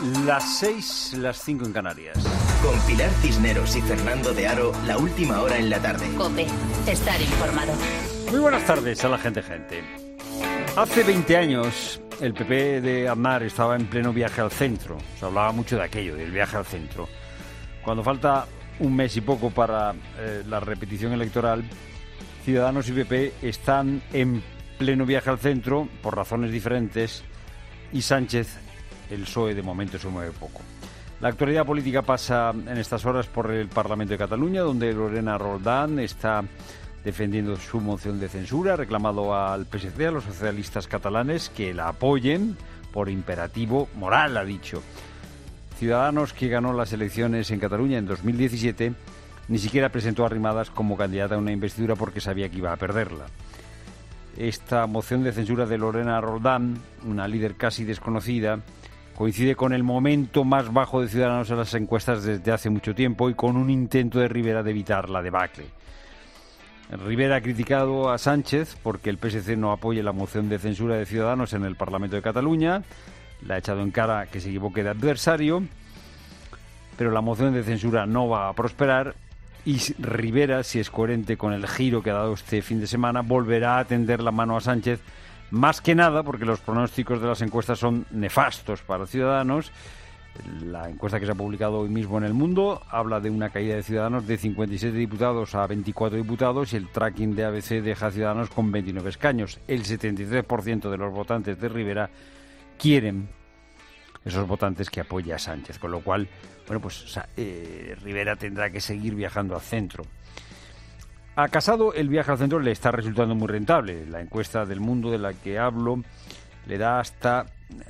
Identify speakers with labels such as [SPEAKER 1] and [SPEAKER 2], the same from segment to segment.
[SPEAKER 1] Las 6, las 5 en Canarias.
[SPEAKER 2] Con Pilar Cisneros y Fernando de Aro, la última hora en la tarde.
[SPEAKER 3] COPE, estar informado.
[SPEAKER 1] Muy buenas tardes a la gente. Hace 20 años el PP de Aznar estaba en pleno viaje al centro. Se hablaba mucho de aquello, del viaje al centro. Cuando falta un mes y poco para la repetición electoral, Ciudadanos y PP están en pleno viaje al centro por razones diferentes y Sánchez, el PSOE, de momento se mueve poco. La actualidad política pasa en estas horas por el Parlamento de Cataluña, donde Lorena Roldán está defendiendo su moción de censura, ha reclamado al PSC, a los socialistas catalanes, que la apoyen por imperativo moral, ha dicho. Ciudadanos, que ganó las elecciones en Cataluña en 2017, ni siquiera presentó a Arrimadas como candidata a una investidura porque sabía que iba a perderla. Esta moción de censura de Lorena Roldán, una líder casi desconocida, coincide con el momento más bajo de Ciudadanos en las encuestas desde hace mucho tiempo y con un intento de Rivera de evitar la debacle. Rivera ha criticado a Sánchez porque el PSC no apoye la moción de censura de Ciudadanos en el Parlamento de Cataluña. Le ha echado en cara que se equivoque de adversario, pero la moción de censura no va a prosperar y Rivera, si es coherente con el giro que ha dado este fin de semana, volverá a tender la mano a Sánchez, más que nada porque los pronósticos de las encuestas son nefastos para Ciudadanos. La encuesta que se ha publicado hoy mismo en El Mundo habla de una caída de Ciudadanos de 57 diputados a 24 diputados y el tracking de ABC deja a Ciudadanos con 29 escaños. El 73% de los votantes de Rivera quieren esos votantes que apoya a Sánchez, con lo cual, bueno, pues Rivera tendrá que seguir viajando al centro. A Casado el viaje al centro le está resultando muy rentable. La encuesta del Mundo de la que hablo le da hasta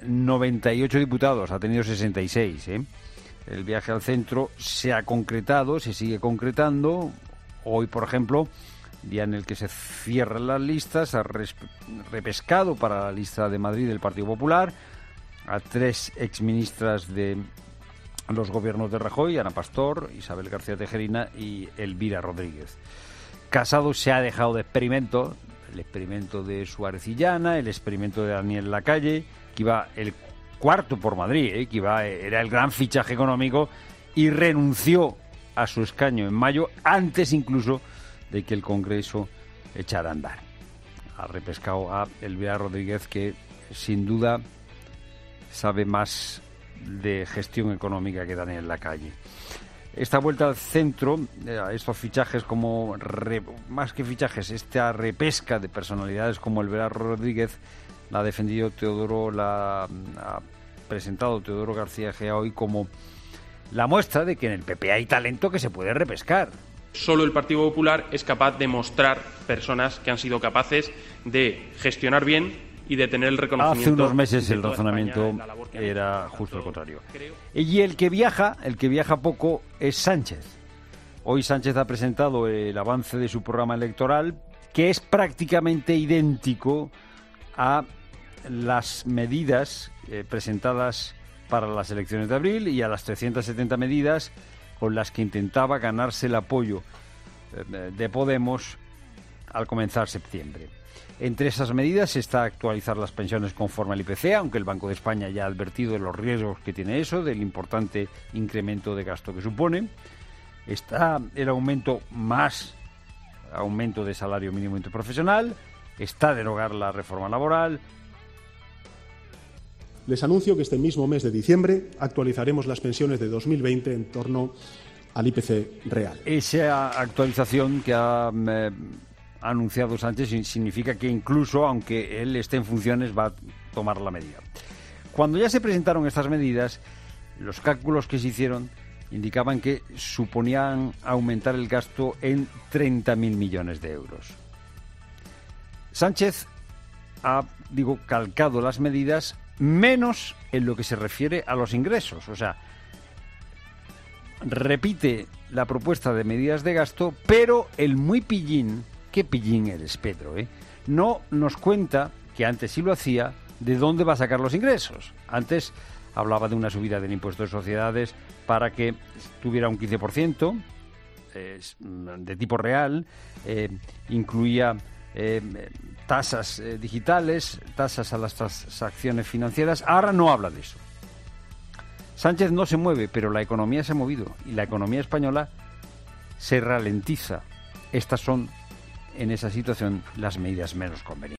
[SPEAKER 1] 98 diputados, ha tenido 66. El viaje al centro se ha concretado, se sigue concretando. Hoy, por ejemplo, día en el que se cierran las listas, ha repescado para la lista de Madrid del Partido Popular a 3 exministras de los gobiernos de Rajoy, Ana Pastor, Isabel García Tejerina y Elvira Rodríguez. Casado se ha dejado de experimento, el experimento de Suárez y Llana, el experimento de Daniel Lacalle, que iba el cuarto por Madrid, que era el gran fichaje económico, y renunció a su escaño en mayo, antes incluso de que el Congreso echara a andar. Ha repescado a Elvira Rodríguez, que sin duda sabe más de gestión económica que Daniel Lacalle. Esta vuelta al centro, estos fichajes más que fichajes, esta repesca de personalidades como Elvira Rodríguez, la ha defendido ha presentado Teodoro García Egea hoy como la muestra de que en el PP hay talento que se puede repescar.
[SPEAKER 4] Solo el Partido Popular es capaz de mostrar personas que han sido capaces de gestionar bien y de tener el reconocimiento.
[SPEAKER 1] Hace unos meses el razonamiento era justo el contrario. Y el que viaja poco es Sánchez. Hoy Sánchez ha presentado el avance de su programa electoral, que es prácticamente idéntico a las medidas presentadas para las elecciones de abril y a las 370 medidas con las que intentaba ganarse el apoyo de Podemos al comenzar septiembre. Entre esas medidas está actualizar las pensiones conforme al IPC, aunque el Banco de España ya ha advertido de los riesgos que tiene eso, del importante incremento de gasto que supone. Está el aumento de salario mínimo interprofesional, está derogar la reforma laboral.
[SPEAKER 5] Les anuncio que este mismo mes de diciembre actualizaremos las pensiones de 2020 en torno al IPC real.
[SPEAKER 1] Esa actualización que ha anunciado Sánchez significa que incluso, aunque él esté en funciones, va a tomar la medida. Cuando ya se presentaron estas medidas, los cálculos que se hicieron indicaban que suponían aumentar el gasto en 30.000 millones de euros. Sánchez ha, calcado las medidas menos en lo que se refiere a los ingresos. O sea, repite la propuesta de medidas de gasto, pero el muy pillín, qué pillín eres, Pedro, no nos cuenta, que antes sí lo hacía, de dónde va a sacar los ingresos. Antes hablaba de una subida del impuesto de sociedades para que tuviera un 15% de tipo real, incluía tasas digitales, tasas a las transacciones financieras. Ahora no habla de eso. Sánchez no se mueve, pero la economía se ha movido y la economía española se ralentiza. Estas son, en esa situación, las medidas menos convenientes.